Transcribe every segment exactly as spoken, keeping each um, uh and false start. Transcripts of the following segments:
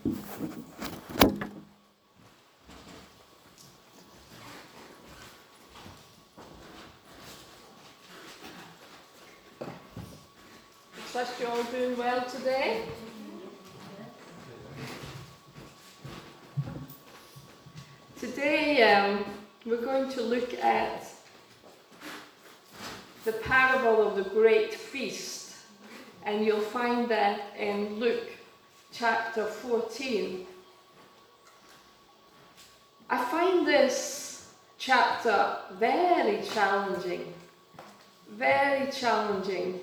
Trust you're all doing well today. Today um, we're going to look at the parable of the great feast, and you'll find that in Luke chapter fourteen. I find this chapter very challenging, very challenging.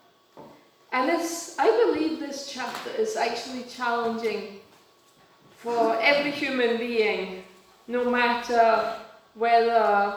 And it's, I believe this chapter is actually challenging for every human being, no matter whether,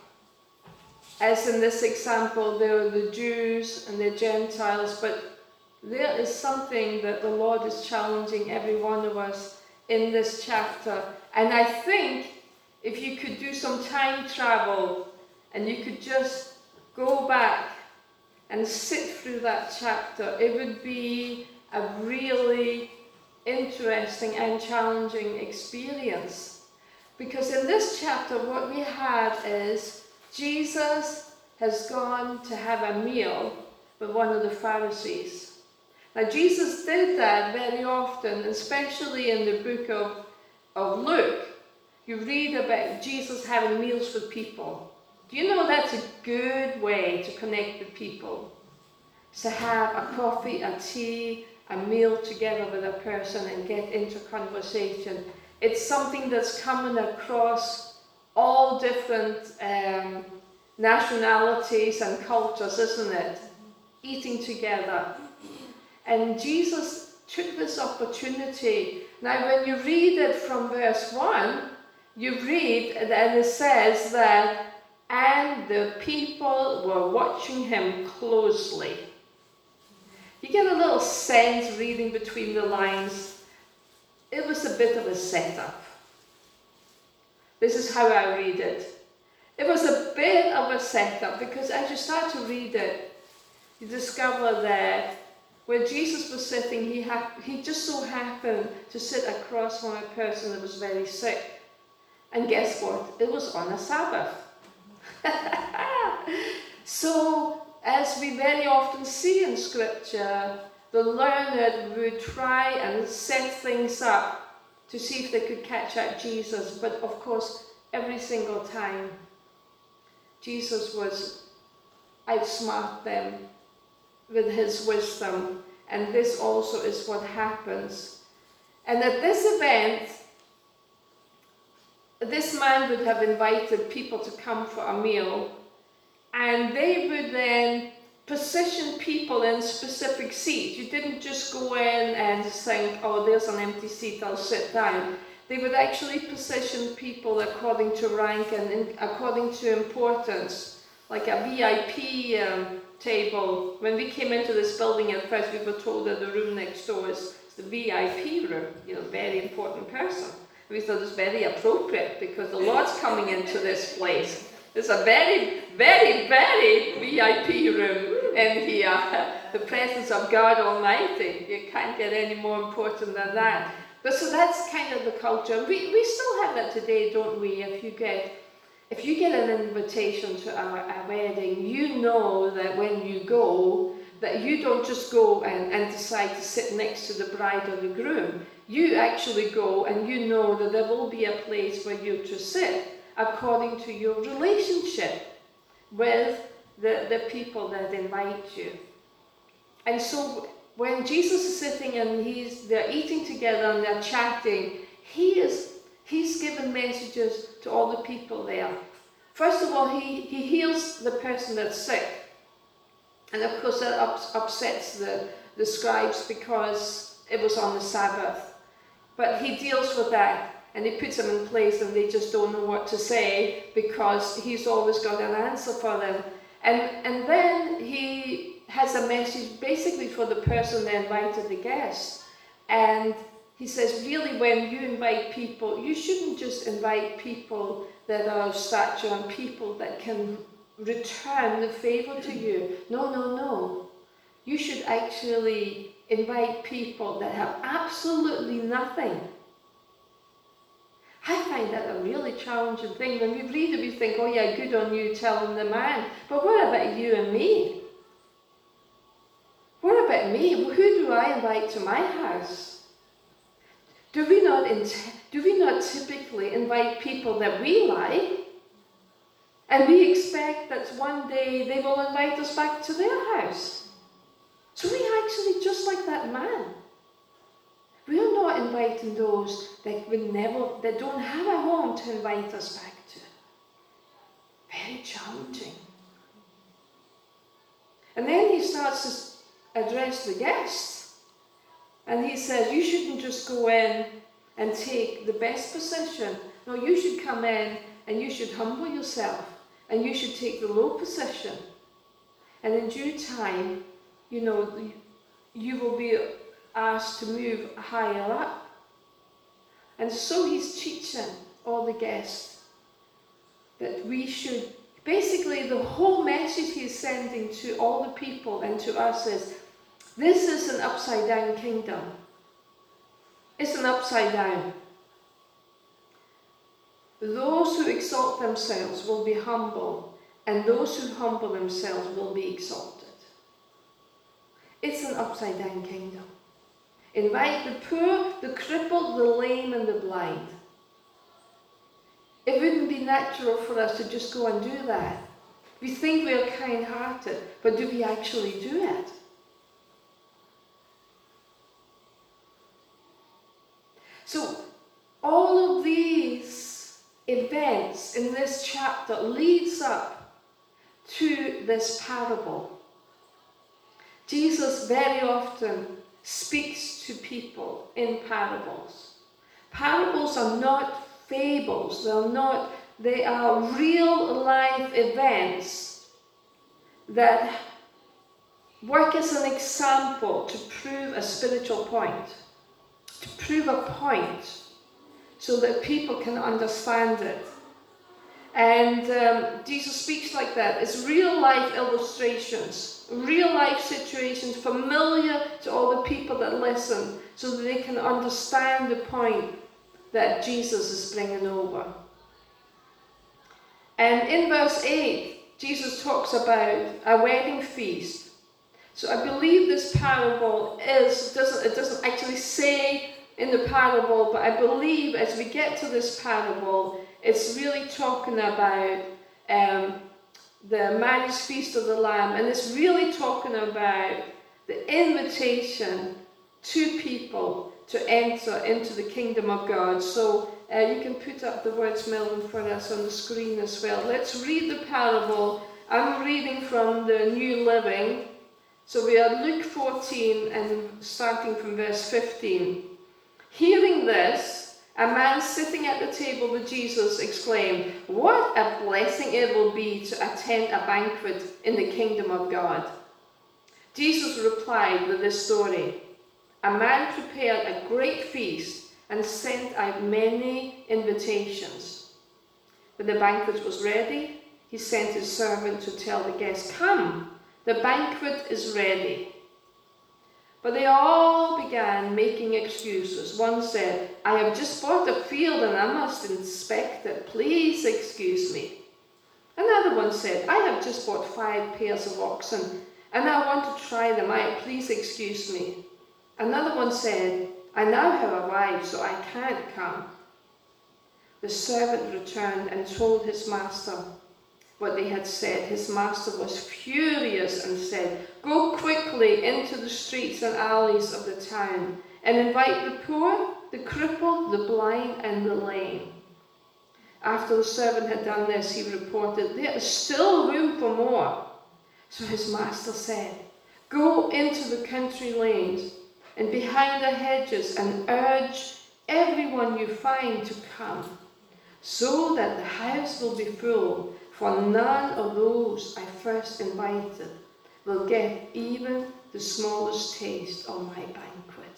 as in this example, there are the Jews and the Gentiles, but there is something that the Lord is challenging every one of us in this chapter. And I think if you could do some time travel and you could just go back and sit through that chapter, it would be a really interesting and challenging experience. Because in this chapter, what we have is Jesus has gone to have a meal with one of the Pharisees. Now, Jesus did that very often, especially in the book of, of Luke. You read about Jesus having meals with people. Do you know that's a good way to connect with people? To have a coffee, a tea, a meal together with a person and get into conversation. It's something that's common across all different um, nationalities and cultures, isn't it? Eating together. And Jesus took this opportunity. Now, when you read it from verse one, you read, and it says that, and the people were watching him closely. You get a little sense reading between the lines. It was a bit of a setup. This is how I read it. It was a bit of a setup because as you start to read it, you discover that where Jesus was sitting, he, ha- he just so happened to sit across from a person that was very sick. And guess what? It was on a Sabbath. So, as we very often see in Scripture, the learned would try and set things up to see if they could catch out Jesus. But of course, every single time, Jesus was outsmart them with his wisdom. And this also is what happens. And at this event, this man would have invited people to come for a meal, and they would then position people in specific seats. You didn't just go in and think, oh, there's an empty seat, I'll sit down. They would actually position people according to rank and in, according to importance, like a V I P um, table. When we came into this building at first, we were told that the room next door is the V I P room, you know, very important person. We thought it was very appropriate because the Lord's coming into this place. It's a very, very, very V I P room in here. The presence of God Almighty. You can't get any more important than that. But so that's kind of the culture. We we still have that today, don't we? If you get if you get an invitation to a, a wedding, you know that when you go, that you don't just go and, and decide to sit next to the bride or the groom. You actually go and you know that there will be a place where you're to sit according to your relationship with the, the people that invite you. And so when Jesus is sitting and he's they're eating together and they're chatting, he is he's given messages to all the people there. First of all, he, he heals the person that's sick. And of course that ups, upsets the, the scribes because it was on the Sabbath. But he deals with that. And he puts them in place and they just don't know what to say because he's always got an answer for them. And, and then he has a message basically for the person that invited the guest. And he says, really, when you invite people, you shouldn't just invite people that are of stature and people that can return the favor to you. No, no, no. You should actually invite people that have absolutely nothing? I find that a really challenging thing. When we read it, we think, oh yeah, good on you telling the man. But what about you and me? What about me? Who do I invite to my house? Do we not, do we not typically invite people that we like? And we expect that one day they will invite us back to their house. So we actually just like that man. We are not inviting those that we never, that don't have a home to invite us back to. Very challenging. And then he starts to address the guests. And he says, you shouldn't just go in and take the best position. No, you should come in and you should humble yourself. And you should take the low position. And in due time, you know, you will be asked to move higher up. And so he's teaching all the guests that we should, basically the whole message he's sending to all the people and to us is, this is an upside down kingdom. It's an upside down. Those who exalt themselves will be humble, and those who humble themselves will be exalted. It's an upside down kingdom. Invite the poor, the crippled, the lame, and the blind. It wouldn't be natural for us to just go and do that. We think we are kind-hearted, but do we actually do it? So, all of these events in this chapter leads up to this parable. Jesus very often speaks to people in parables. Parables are not fables. They're not, they are real life events that work as an example to prove a spiritual point, to prove a point so that people can understand it. And um, Jesus speaks like that. It's real life illustrations, real life situations familiar to all the people that listen so that they can understand the point that Jesus is bringing over. And in verse eight, Jesus talks about a wedding feast. So I believe this parable is, doesn't, it doesn't actually say in the parable, but I believe as we get to this parable, it's really talking about um, the marriage feast of the Lamb, and it's really talking about the invitation to people to enter into the kingdom of God. So uh, you can put up the words, Melvin, for us on the screen as well. Let's read the parable. I'm reading from the New Living. So we are Luke fourteen and starting from verse fifteen. Hearing this, a man sitting at the table with Jesus exclaimed, "What a blessing it will be to attend a banquet in the kingdom of God." Jesus replied with this story. A man prepared a great feast and sent out many invitations. When the banquet was ready, he sent his servant to tell the guests, "Come, the banquet is ready." But they all began making excuses. One said, "I have just bought a field and I must inspect it. Please excuse me." Another one said, "I have just bought five pairs of oxen and I want to try them out. Please excuse me." Another one said, "I now have arrived, so I can't come." The servant returned and told his master what they had said. His master was furious and said, "Go quickly into the streets and alleys of the town and invite the poor, the crippled, the blind, and the lame." After the servant had done this, he reported, "There is still room for more." So his master said, "Go into the country lanes and behind the hedges and urge everyone you find to come, so that the house will be full. For none of those I first invited will get even the smallest taste of my banquet."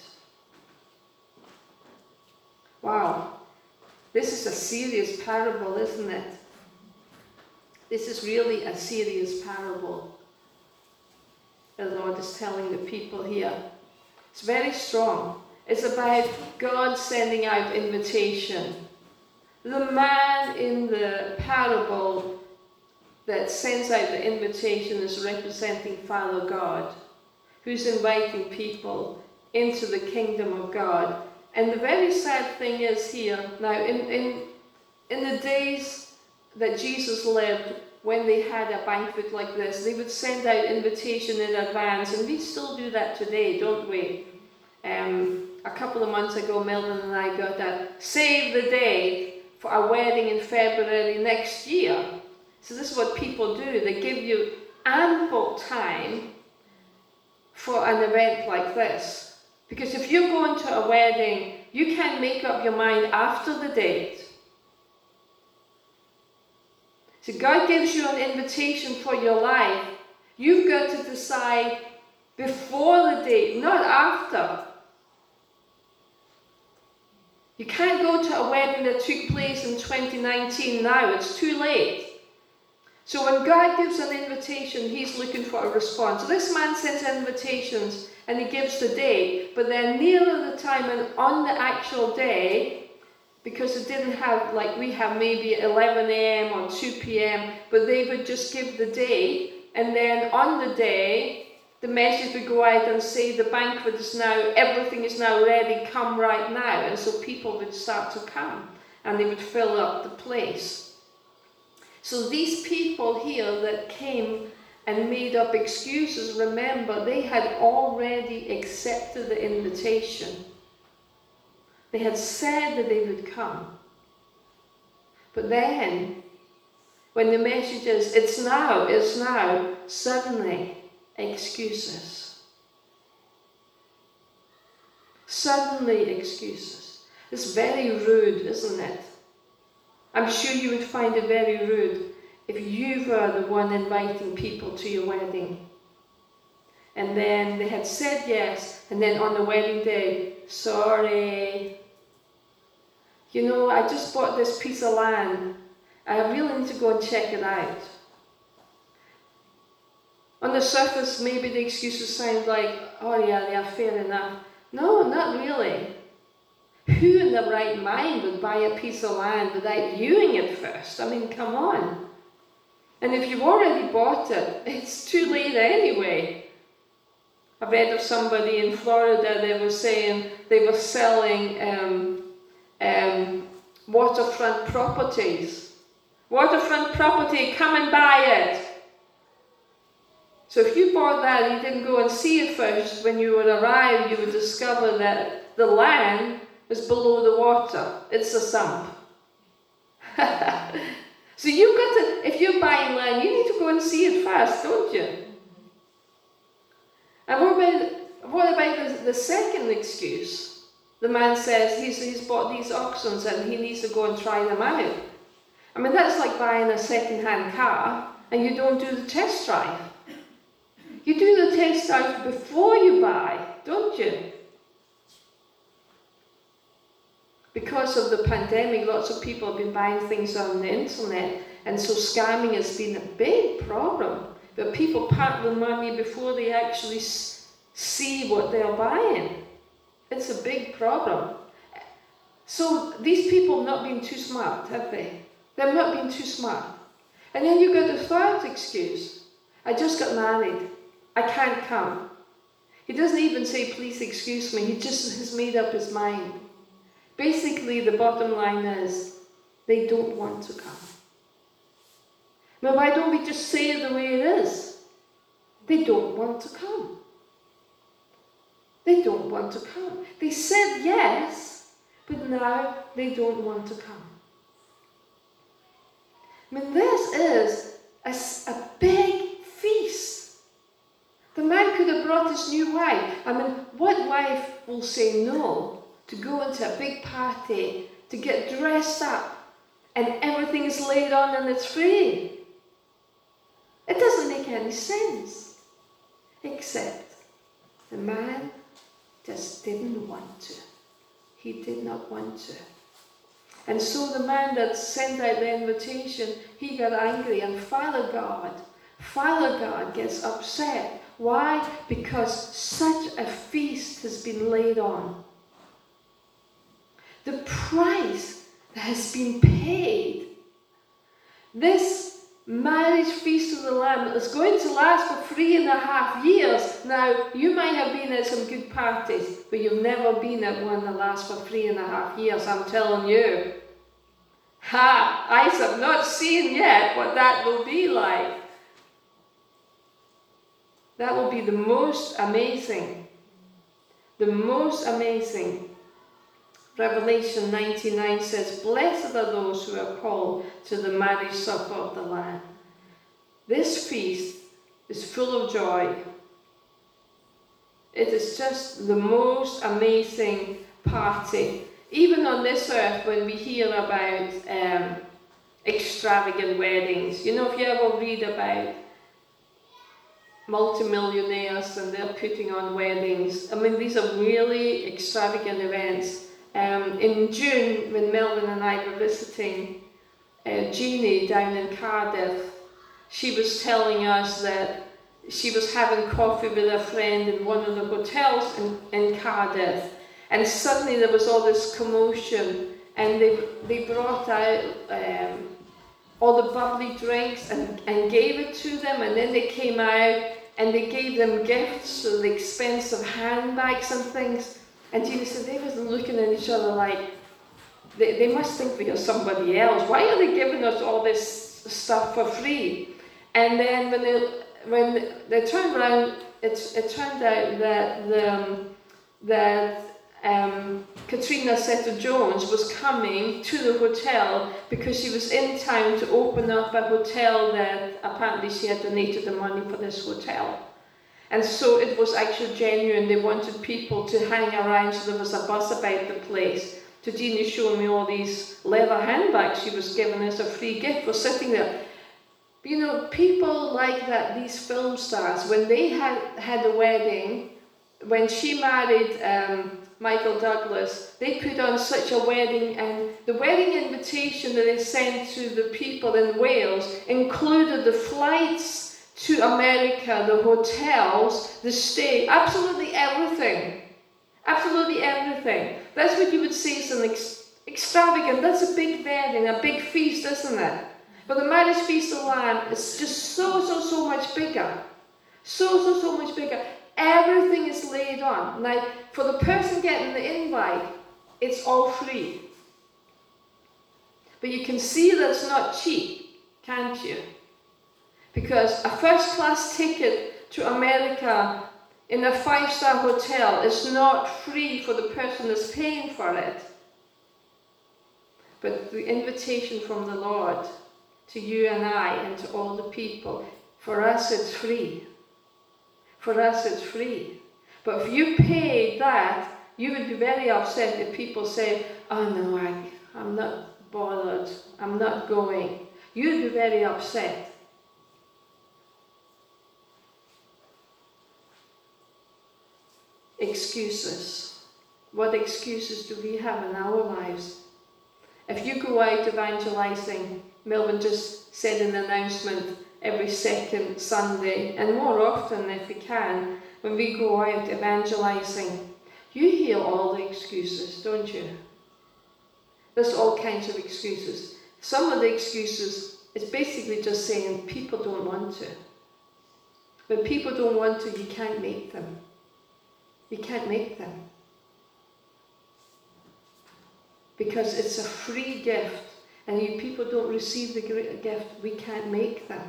Wow, this is a serious parable, isn't it? This is really a serious parable the Lord is telling the people here. It's very strong. It's about God sending out invitation. The man in the parable that sends out the invitation is representing Father God, who's inviting people into the kingdom of God. And the very sad thing is here, now in, in, in the days that Jesus lived, when they had a banquet like this, they would send out invitation in advance, and we still do that today, don't we? Um, a couple of months ago, Melvin and I got a save the date for a wedding in February next year. So this is what people do. They give you ample time for an event like this. Because if you're going to a wedding, you can't make up your mind after the date. So God gives you an invitation for your life. You've got to decide before the date, not after. You can't go to a wedding that took place in twenty nineteen now. It's too late. So when God gives an invitation, he's looking for a response. So this man sends invitations and he gives the date, but then nearer the time and on the actual day, because it didn't have, like we have maybe eleven a m or two p m, but they would just give the date, and then on the day, the message would go out and say the banquet is now, everything is now ready, come right now. And so people would start to come and they would fill up the place. So these people here that came and made up excuses, remember, they had already accepted the invitation. They had said that they would come. But then, when the message is, it's now, it's now, suddenly, excuses. Suddenly excuses. It's very rude, isn't it? I'm sure you would find it very rude if you were the one inviting people to your wedding. And then they had said yes, and then on the wedding day, sorry. You know, I just bought this piece of land. I really need to go and check it out. On the surface, maybe the excuses sound like, oh yeah, yeah, fair enough. No, not really. Who in their right mind would buy a piece of land without viewing it first? I mean, come on. And if you've already bought it, it's too late anyway. I read of somebody in Florida, they were saying they were selling um, um, waterfront properties. Waterfront property, come and buy it. So if you bought that and you didn't go and see it first, when you would arrive, you would discover that the land is below the water. It's a sump. So you've got to, if you're buying land, you need to go and see it first, don't you? And what about, what about the, the second excuse? The man says he's, he's bought these oxen and he needs to go and try them out. I mean, that's like buying a second-hand car and you don't do the test drive. You do the test drive before you buy, don't you? Because of the pandemic, lots of people have been buying things on the internet, and so scamming has been a big problem. But people part the money before they actually see what they're buying. It's a big problem. So these people have not been too smart, have they? They've not been too smart. And then you've got the third excuse. I just got married. I can't come. He doesn't even say, please excuse me. He just has made up his mind. Basically, the bottom line is, they don't want to come. Now, why don't we just say it the way it is? They don't want to come. They don't want to come. They said yes, but now they don't want to come. I mean, this is a, a big feast. The man could have brought his new wife. I mean, what wife will say no to go into a big party, to get dressed up, and everything is laid on and it's free? It doesn't make any sense. Except the man just didn't want to. He did not want to. And so the man that sent out the invitation, he got angry, and Father God, Father God gets upset. Why? Because such a feast has been laid on. The price that has been paid. This marriage feast of the Lamb is going to last for three and a half years. Now, you might have been at some good parties, but you've never been at one that lasts for three and a half years, I'm telling you. Ha! Eyes have not seen yet what that will be like. That will be the most amazing. The most amazing. Revelation ninety-nine says, "Blessed are those who are called to the marriage supper of the Lamb." This feast is full of joy. It is just the most amazing party. Even on this earth, when we hear about um, extravagant weddings, you know, if you ever read about multimillionaires and they're putting on weddings, I mean, these are really extravagant events. Um, in June, when Melvin and I were visiting uh, Jeannie down in Cardiff, she was telling us that she was having coffee with a friend in one of the hotels in, in Cardiff, and suddenly there was all this commotion, and they, they brought out um, all the bubbly drinks and, and gave it to them, and then they came out and they gave them gifts, so the expensive handbags and things. And Jeannie said they was looking at each other like, they, they must think we are somebody else. Why are they giving us all this stuff for free? And then when they, when they turned around, it, it turned out that, the, um, that um, Katrina Zeta-Jones was coming to the hotel because she was in town to open up a hotel that apparently she had donated the money for this hotel. And so it was actually genuine. They wanted people to hang around, so there was a buzz about the place. So Jeannie showed me all these leather handbags she was given as a free gift for sitting there. You know, people like that, these film stars, when they had, had a wedding, when she married um, Michael Douglas, they put on such a wedding, and the wedding invitation that they sent to the people in Wales included the flights to America, the hotels, the stay, absolutely everything. Absolutely everything. That's what you would say is an ex extravagant, that's a big wedding, a big feast, isn't it? But the marriage feast of the Lamb is just so, so, so much bigger. So, so, so much bigger. Everything is laid on. Now, for the person getting the invite, it's all free. But you can see that it's not cheap, can't you? Because a first-class ticket to America in a five-star hotel is not free for the person that's paying for it. But the invitation from the Lord to you and I and to all the people, for us it's free. For us it's free. But if you paid that, you would be very upset if people say, "Oh no, I, I'm not bothered, I'm not going." You'd be very upset. Excuses. What excuses do we have in our lives? If you go out evangelizing, Melvin just said an announcement every second Sunday, and more often if we can, when we go out evangelizing, you hear all the excuses, don't you? There's all kinds of excuses. Some of the excuses is basically just saying people don't want to. When people don't want to, you can't make them. You can't make them. Because it's a free gift, and you people don't receive the gift, we can't make them.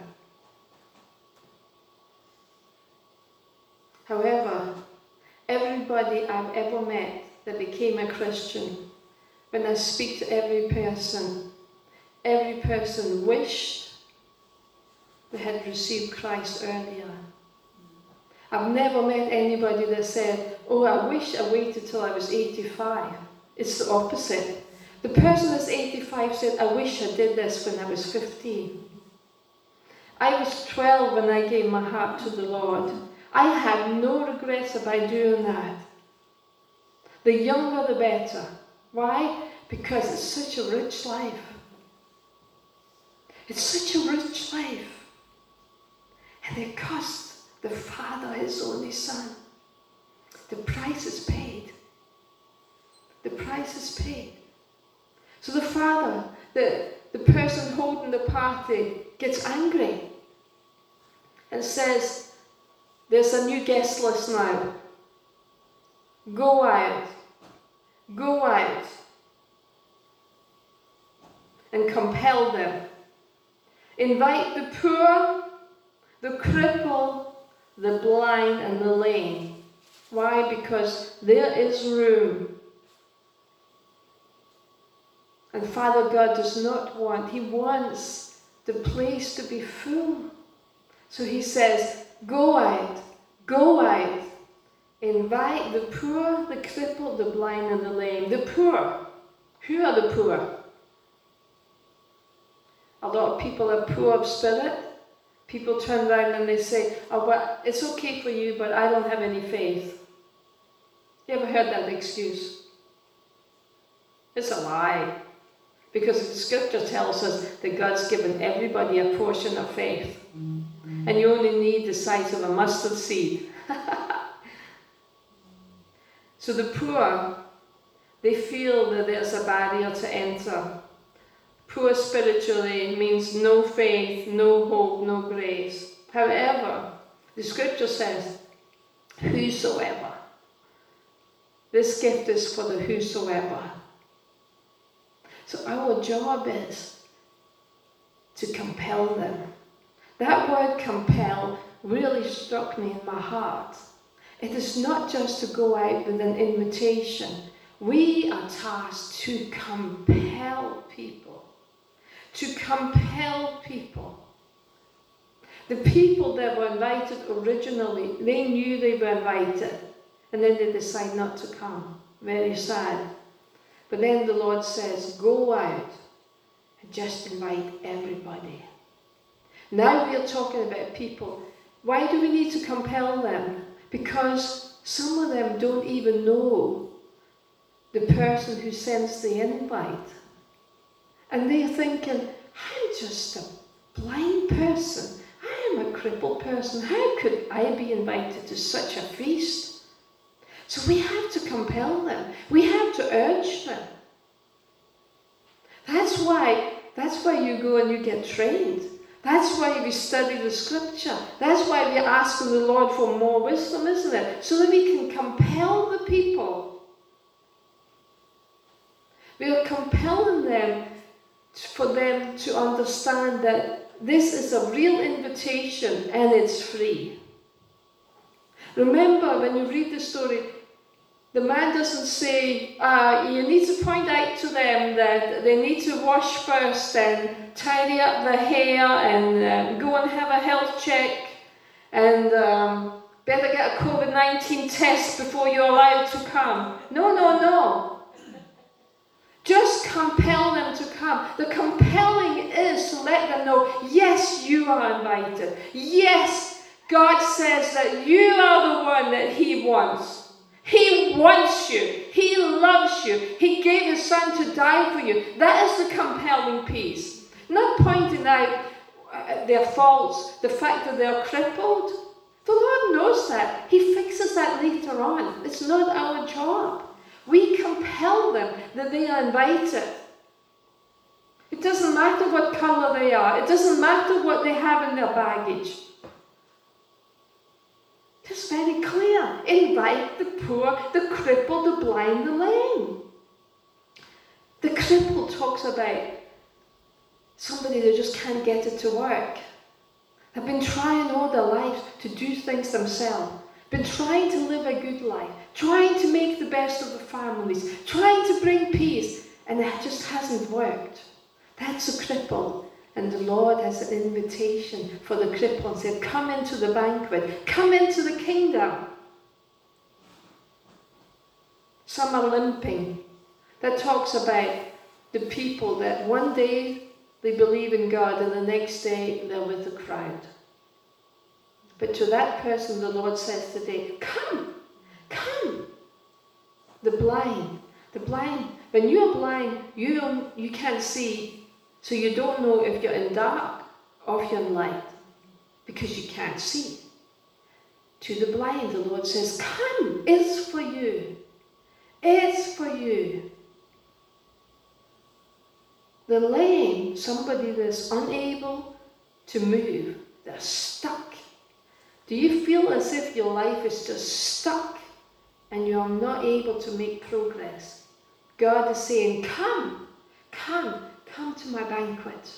However, everybody I've ever met that became a Christian, when I speak to every person, every person wished they had received Christ earlier. I've never met anybody that said, "Oh, I wish I waited till I was eighty-five. It's the opposite. The person that's eighty-five said, "I wish I did this when I was fifteen. I was twelve when I gave my heart to the Lord. I have no regrets about doing that." The younger the better. Why? Because it's such a rich life. It's such a rich life. And it costs the Father, his only Son. The price is paid. The price is paid. So the father, the, the person holding the party, gets angry and says, there's a new guest list now. Go out. Go out. And compel them. Invite the poor, the cripple, the blind, and the lame. Why? Because there is room. And Father God does not want, he wants the place to be full. So he says, go out, go out, invite the poor, the crippled, the blind, and the lame. The poor. Who are the poor? A lot of people are poor of spirit. People turn around and they say, oh, well, it's okay for you, but I don't have any faith. You ever heard that excuse? It's a lie. Because the scripture tells us that God's given everybody a portion of faith. Mm-hmm. And you only need the size of a mustard seed. So the poor, they feel that there's a barrier to enter. Poor spiritually means no faith, no hope, no grace. However, the scripture says, whosoever. This gift is for the whosoever. So our job is to compel them. That word compel really struck me in my heart. It is not just to go out with an invitation. We are tasked to compel people. To compel people. The people that were invited originally, they knew they were invited. And then they decide not to come. Very sad. But then the Lord says, go out and just invite everybody. Now we are talking about people. Why do we need to compel them? Because some of them don't even know the person who sends the invite. And they're thinking, I'm just a blind person. I am a crippled person. How could I be invited to such a feast? So we have to compel them. We have to urge them. That's why, that's why you go and you get trained. That's why we study the scripture. That's why we ask the Lord for more wisdom, isn't it? So that we can compel the people. We are compelling them for them to understand that this is a real invitation and it's free. Remember, when you read the story, the man doesn't say, uh, you need to point out to them that they need to wash first and tidy up their hair and uh, go and have a health check and um, better get a COVID nineteen test before you're allowed to come. No, no, no. Just compel them to come. The compelling is to let them know, yes, you are invited. Yes, God says that you are the one that He wants. He wants you. He loves you. He gave His Son to die for you. That is the compelling piece. Not pointing out uh, their faults, the fact that they're crippled. The Lord knows that. He fixes that later on. It's not our job. We compel them that they are invited. It doesn't matter what colour they are. It doesn't matter what they have in their baggage. It's very clear. Invite the poor, the crippled, the blind, the lame. The crippled talks about somebody that just can't get it to work. They've been trying all their lives to do things themselves. Been trying to live a good life. Trying to make the best of the families. Trying to bring peace. And it just hasn't worked. That's a cripple. And the Lord has an invitation for the cripple and said, come into the banquet. Come into the kingdom. Some are limping. That talks about the people that one day they believe in God and the next day they're with the crowd. But to that person the Lord says today, come, come. The blind, the blind. When you're blind, you don't, you can't see. So you don't know if you're in dark or if you're in light, because you can't see. to the blind. The Lord says, come, it's for you. It's for you. The lame, somebody that's unable to move, they're stuck. Do you feel as if your life is just stuck and you're not able to make progress? God is saying, come, come, come to my banquet.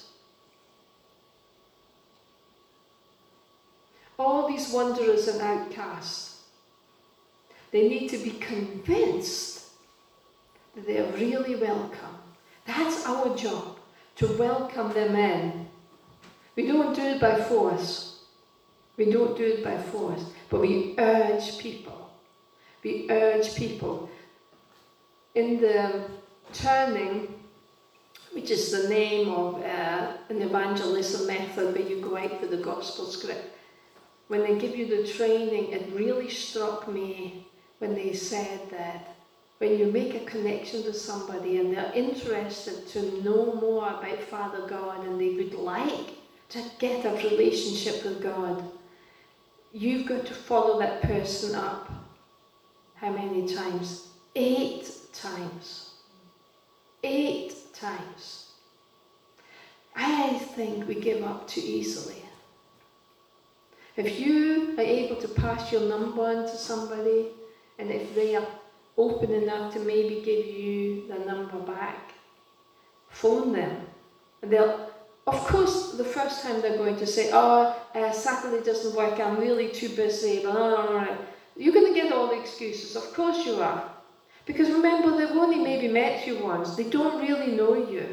All these wanderers and outcasts, they need to be convinced that they are really welcome. That's our job, to welcome them in. We don't do it by force. We don't do it by force, but we urge people. We urge people. In the turning, which is the name of uh, an evangelism method where you go out with the gospel script, when they give you the training, it really struck me when they said that when you make a connection with somebody and they're interested to know more about Father God and they would like to get a relationship with God, you've got to follow that person up. How many times? Eight times. Eight times. I think we give up too easily. If you are able to pass your number on to somebody, and if they are open enough to maybe give you the number back, phone them. And they'll, of course, the first time they're going to say, oh, uh, Saturday doesn't work, I'm really too busy, blah, blah, blah, blah. You're going to get all the excuses, of course you are. Because remember, they've only maybe met you once, they don't really know you.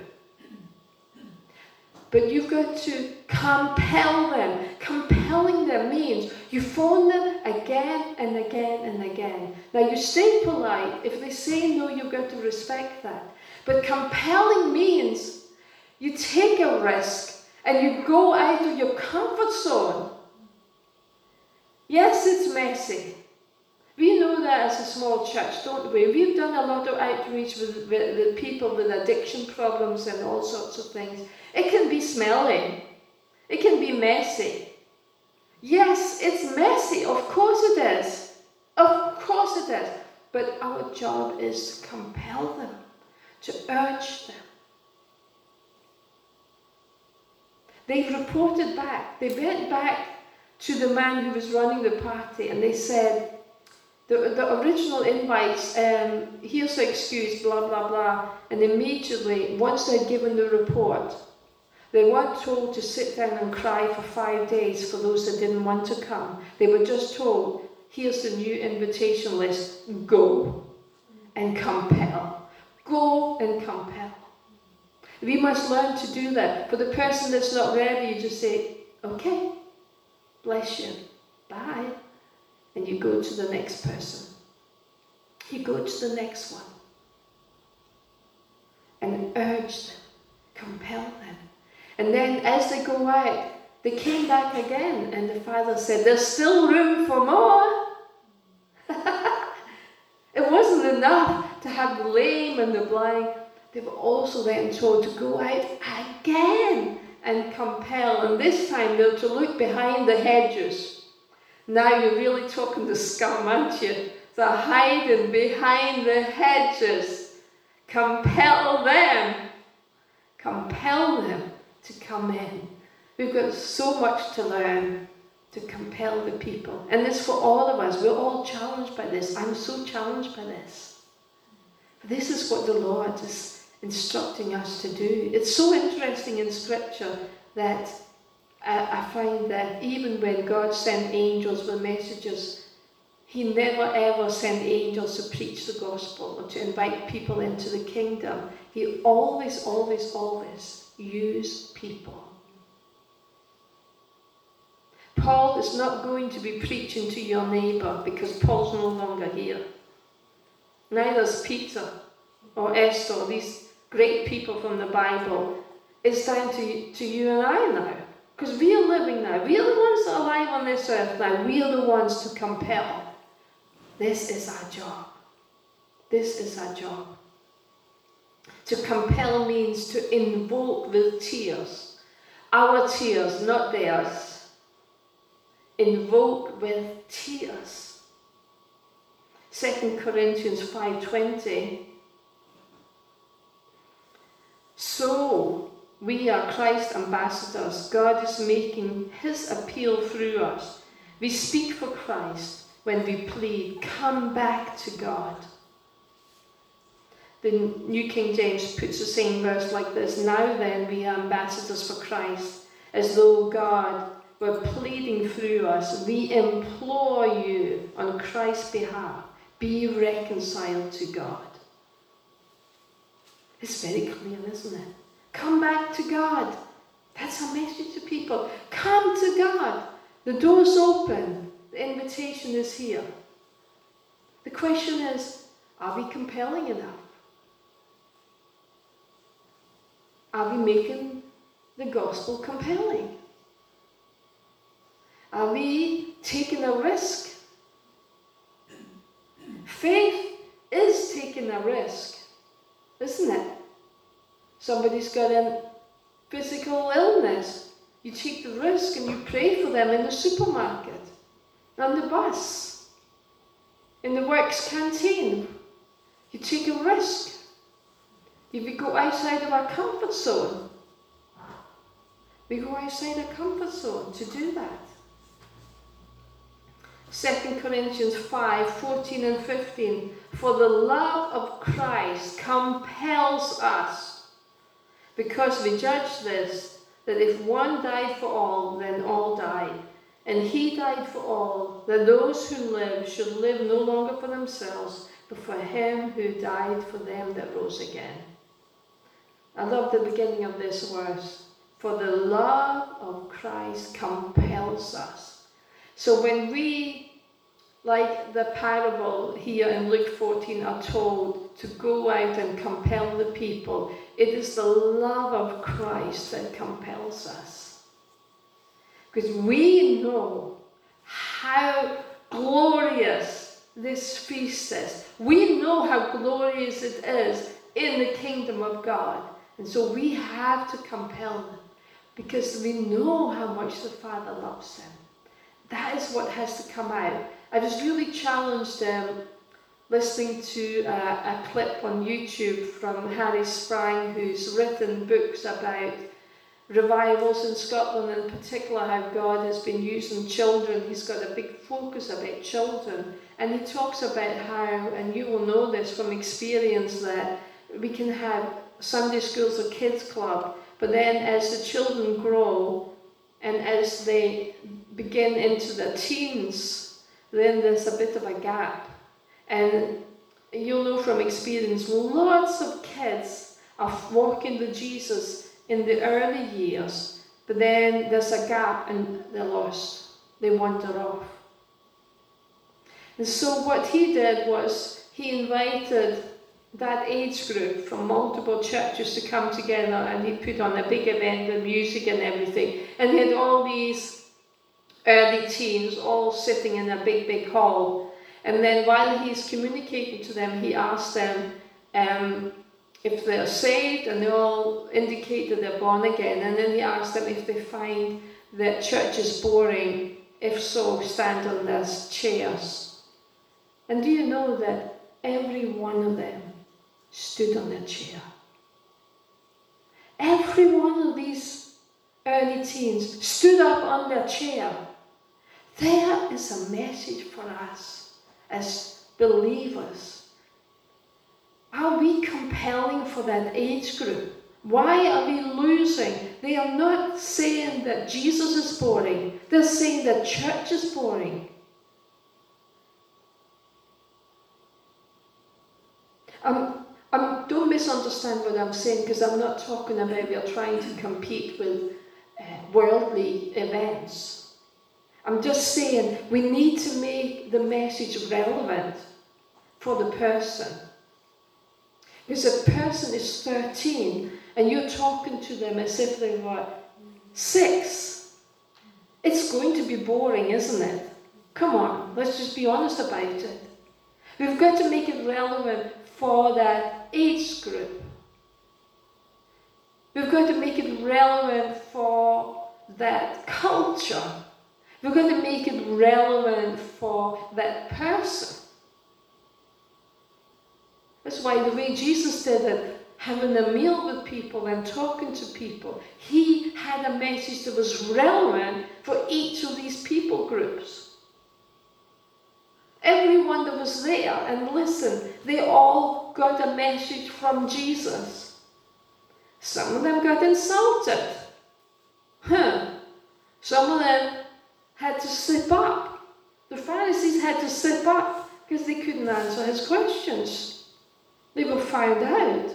But you've got to compel them. Compelling them means you phone them again and again and again. Now you stay polite. If they say no, you've got to respect that. But compelling means you take a risk and you go out of your comfort zone. Yes, it's messy. We know that as a small church, don't we? We've done a lot of outreach with, with, with people with addiction problems and all sorts of things. It can be smelly. It can be messy. Yes, it's messy. Of course it is. Of course it is. But our job is to compel them, to urge them. They reported back. They went back to the man who was running the party and they said, The, the original invites, um, here's the excuse, blah, blah, blah. And immediately, once they'd given the report, they weren't told to sit down and cry for five days for those that didn't want to come. They were just told, here's the new invitation list, go and compel. Go and compel. We must learn to do that. For the person that's not ready, you just say, okay, bless you, bye. And you go to the next person. You go to the next one. And urge them, compel them. And then as they go out, they came back again and the father said, there's still room for more. It wasn't enough to have the lame and the blind. They were also then told to go out again and compel. And this time they were to look behind the hedges. Now you're really talking to scum, aren't you? They're hiding behind the hedges. Compel them. Compel them to come in. We've got so much to learn to compel the people. And it's for all of us. We're all challenged by this. I'm so challenged by this. This is what the Lord is instructing us to do. It's so interesting in Scripture that I find that even when God sent angels with messages, He never ever sent angels to preach the gospel or to invite people into the kingdom. He always, always, always used people. Paul is not going to be preaching to your neighbour because Paul's no longer here. Neither is Peter or Esther, these great people from the Bible. It's down to, to you and I now. Because we are living now. We are the ones that are alive on this earth now. We are the ones to compel. This is our job. This is our job. To compel means to invoke with tears. Our tears, not theirs. invoke with tears. Second Corinthians five twenty. So, we are Christ's ambassadors. God is making his appeal through us. We speak for Christ when we plead, come back to God. The New King James puts the same verse like this. Now then, we are ambassadors for Christ, as though God were pleading through us. We implore you on Christ's behalf, be reconciled to God. It's very clear, isn't it? Come back to God. That's our message to people. Come to God. The door's open. The invitation is here. The question is, are we compelling enough? Are we making the gospel compelling? Are we taking a risk? Faith is taking a risk, isn't it? Somebody's got a physical illness. You take the risk and you pray for them in the supermarket, on the bus, in the works canteen. You take a risk. If we go outside of our comfort zone, we go outside our comfort zone to do that. Second Corinthians five fourteen and fifteen. For the love of Christ compels us, because we judge this, that if one died for all, then all died. And he died for all, that those who live should live no longer for themselves, but for him who died for them that rose again. I love the beginning of this verse. For the love of Christ compels us. So when we, like the parable here in Luke fourteen, are told to go out and compel the people, it is the love of Christ that compels us. Because we know how glorious this feast is. We know how glorious it is in the kingdom of God. And so we have to compel them, because we know how much the Father loves them. That is what has to come out. I was really challenged um, listening to a, a clip on YouTube from Harry Sprang, who's written books about revivals in Scotland, in particular how God has been using children. He's got a big focus about children. And he talks about how, and you will know this from experience, that we can have Sunday schools or kids club, but then as the children grow and as they begin into their teens, then there's a bit of a gap. And you'll know from experience, lots of kids are walking with Jesus in the early years, but then there's a gap and they're lost. They wander off. And so what he did was he invited that age group from multiple churches to come together, and he put on a big event with music and everything. And he had all these early teens all sitting in a big, big hall. And then while he's communicating to them, he asked them um, if they're saved, and they all indicate that they're born again. And then he asked them if they find that church is boring. If so, stand on their chairs. And do you know that every one of them stood on their chair? Every one of these early teens stood up on their chair. There is a message for us as believers. Are we compelling for that age group? Why are we losing? They are not saying that Jesus is boring. They're saying that church is boring. Um, um, don't misunderstand what I'm saying, because I'm not talking about we're trying to compete with uh, worldly events. I'm just saying we need to make the message relevant for the person. Because a person is thirteen and you're talking to them as if they were six. It's going to be boring, isn't it? Come on, let's just be honest about it. We've got to make it relevant for that age group. We've got to make it relevant for that culture. We're going to make it relevant for that person. That's why the way Jesus did it, having a meal with people and talking to people, he had a message that was relevant for each of these people groups. Everyone that was there and listened, they all got a message from Jesus. Some of them got insulted. Huh. Some of them had to slip up. The Pharisees had to slip up because they couldn't answer his questions. They were found out.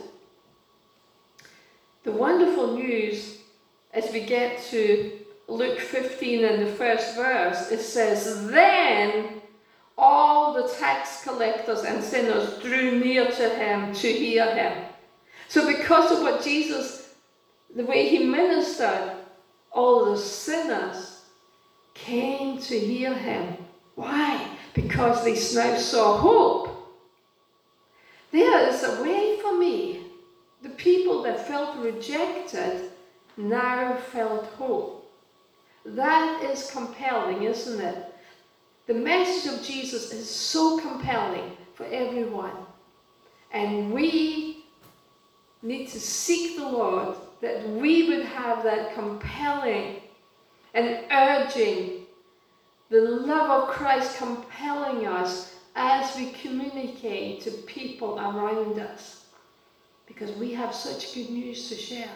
The wonderful news, as we get to Luke fifteen in the first verse, it says, "Then all the tax collectors and sinners drew near to him to hear him." So because of what Jesus, the way he ministered, all the sinners came to hear him. Why? Because they now saw hope. There is a way for me. The people that felt rejected now felt hope. That is compelling, isn't it? The message of Jesus is so compelling for everyone. And we need to seek the Lord that we would have that compelling and urging, the love of Christ compelling us as we communicate to people around us. Because we have such good news to share.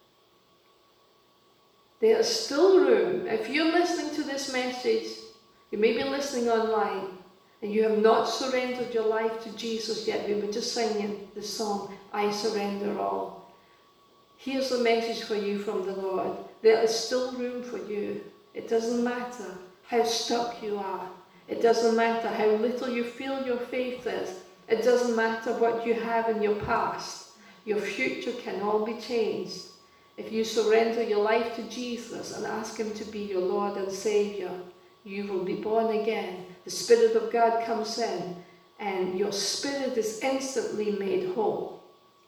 There is still room. If you're listening to this message, you may be listening online, and you have not surrendered your life to Jesus yet. We were just singing the song, "I Surrender All." Here's a message for you from the Lord. There is still room for you. It doesn't matter how stuck you are. It doesn't matter how little you feel your faith is. It doesn't matter what you have in your past. Your future can all be changed if you surrender your life to Jesus and ask him to be your Lord and Saviour. You will be born again. The Spirit of God comes in, and your spirit is instantly made whole.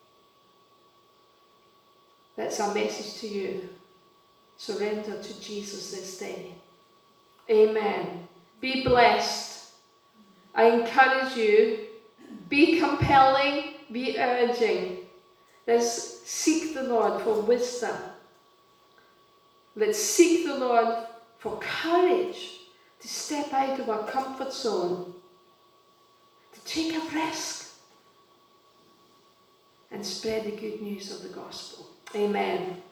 That's our message to you. Surrender to Jesus this day. Amen. Be blessed. I encourage you, be compelling, be urging. Let's seek the Lord for wisdom. Let's seek the Lord for courage to step out of our comfort zone, to take a risk, and spread the good news of the gospel. Amen.